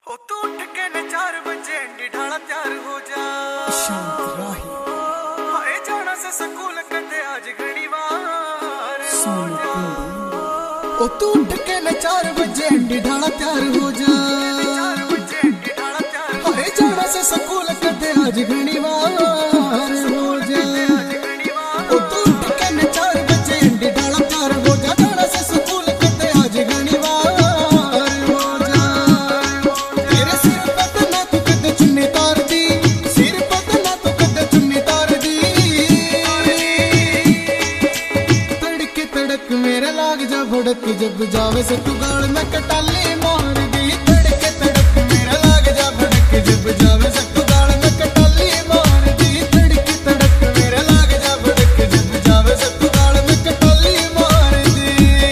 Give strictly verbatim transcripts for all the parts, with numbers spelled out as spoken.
हो तू उठ के न चार बजे अंडी ढाला तैयार हो जा। शांत राही हाय जाना से स्कूल कदे आज घड़ी वार हो जा। ओ तू उठ के न चार बजे अंडी ढाला तैयार हो जा। चार बजे अंडी ढाला तैयार हाय जाना से स्कूल कदे आज घड़ी वार हो जा। ओ तू उठ के न चार बजे अंडी ढाला तैयार हो जा। जाना से स्कूल कदे आज घड़ी वार हो जा। तेरे सिर पे ना तू कदे चुन्नी तार दी, सिर पे ना तू कदे चुन्नी तार दी। तड़के तड़क मेरे लाग जा भड़क, जब जावे से तू गाल में कटाली मार दी। तड़के तड़क मेरे लाग जा भड़क, जब जावे से तू गाल में कटाली मार दी। तड़के तड़क मेरे लाग जा भड़क, जब जावे से तू गाल में कटाली मार दी।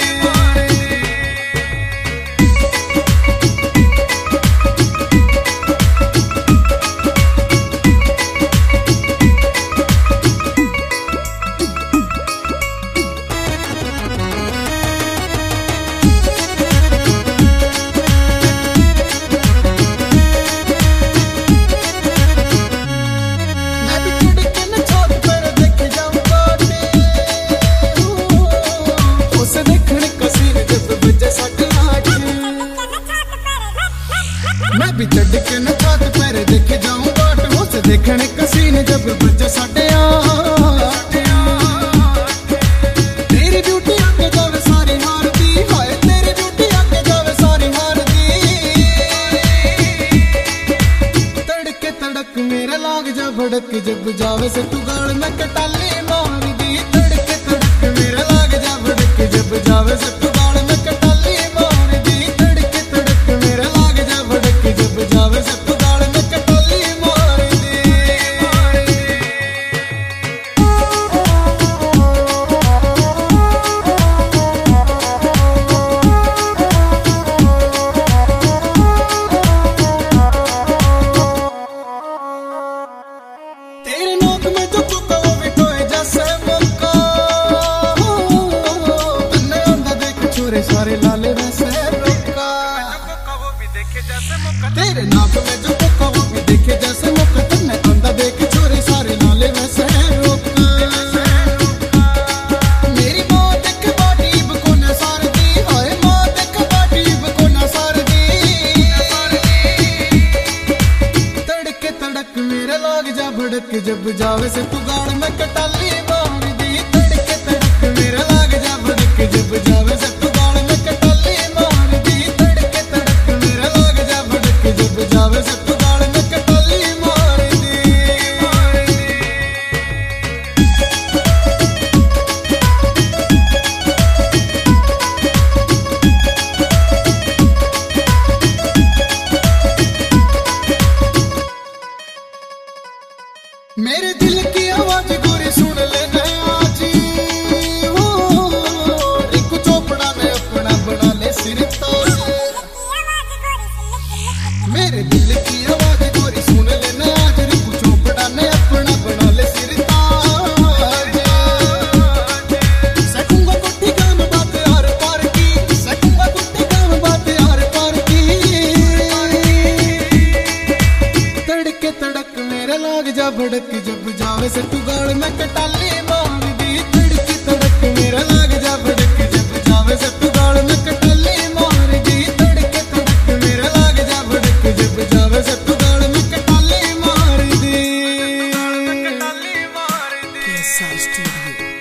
मैं भी चढ़ के न छत पर देखे जाऊं बाट, उसे देखने कसीने जब बजे साढ़े आठ। तेरी ब्यूटी आके जावे सारी हार दी, हाय तेरी ब्यूटी आके जावे सारी हार दी। तड़के तड़क मेरे लाग जा भड़क, जब जावे से तू गाल में कटाली मार दी। तड़के तड़क मेरे लाग जा भड़क, जब जावे से तू गाल में कटाली मार दी। तड़के तड़क मेरे लाग जा भड़क, जब जावे से तू गाल में कटाली मार दी। तेरे नोक में जो कुका वो बिठोए जैसे मौका, तन्ने आंदा देख छोरे सारे लाले वैसे रोका। वो भी देखे जैसे मौका, तेरे नाक में जो कुका वो भी देखे जैसे मौका। तन्ने आंदा देख छोरे सारे लाले वैसे रोका। मेरी माँ देख बाटी बको न सार दी, हाय माँ देख बाटी बको न सार दी। तड़के तड़क मेरे लाग जा भड़क, जब जावे से तू गाल में कटाली मार दी। तड़के तड़क मेरे लाग जा भड़क, जब जावे से तू गाल में कटाली मार दी। तड़के तड़क मेरे लाग जा भड़क, जब जावे से तू गाल में कटाली मार दी। मेरे दिल की आवाज गोरी सुन लेना आज, ओ रिंकू चोपड़ा ने अपना बना ले सिर ताज। मेरे दिल की आवाज गोरी सुन लेना आज, रिंकू चोपड़ा ने अपना बना ले सिर ताज। सकूंगा कुट्टी गान बात यार पार की, सकूंगा कुट्टी गान बात यार पार की। तड़के तड़क मेरे लाग जा भड़क, जब जावे से तू गाल में कटाली मार दी। तड़के तड़क मेरे लाग जा भड़क, जब जावे से तू गाल में कटाली मार दी। तड़के तड़क मेरे लाग जा भड़क, जब जावे से तू गाल में कटाली मार दी। कटाली मार दी। Yes, I still